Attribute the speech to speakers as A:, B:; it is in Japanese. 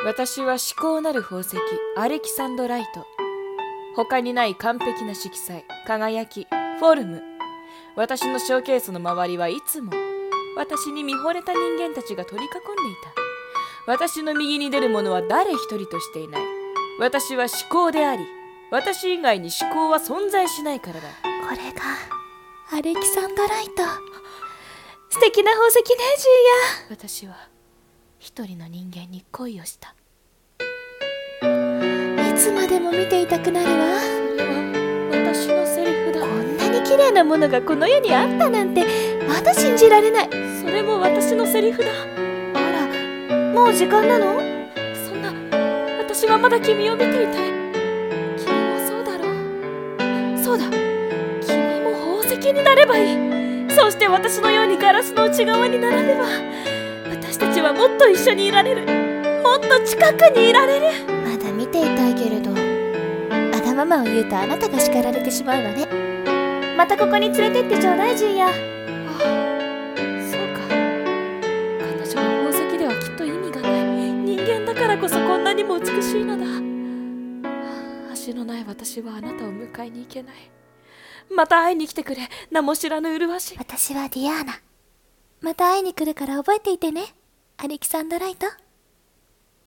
A: 私は至高なる宝石アレキサンドライト。他にない完璧な色彩、輝き、フォルム。私のショーケースの周りはいつも私に見惚れた人間たちが取り囲んでいた。私の右に出る者は誰一人としていない。私は至高であり、私以外に至高は存在しないからだ。
B: これがアレキサンドライト。素敵な宝石ね、ジーヤ。
A: 私は一人の人間に恋をした。
B: いつまでも見ていたくなるわ。
A: それは私のセリフだ。
B: こんなに綺麗なものがこの世にあったなんてまだ信じられない。
A: それも私のセリフだ。
B: あら、もう時間なの？
A: そんな、私はまだ君を見ていたい。君もそうだろう。そうだ、君も宝石になればいい。そうして私のようにガラスの内側に並べば、私たちはもっと一緒にいられる。もっと近くにいられる。
B: まだ見ていたいけれど、わがままを言うとあなたが叱られてしまうわね。またここに連れてってちょうだい、ジーヤ。
A: ああ、そうか。彼女は宝石ではきっと意味がない。人間だからこそこんなにも美しいのだ。足のない私はあなたを迎えに行けない。また会いに来てくれ、名も知らぬ麗しい。
B: 私はディアーナ。また会いに来るから覚えていてね、アレキサンドライト。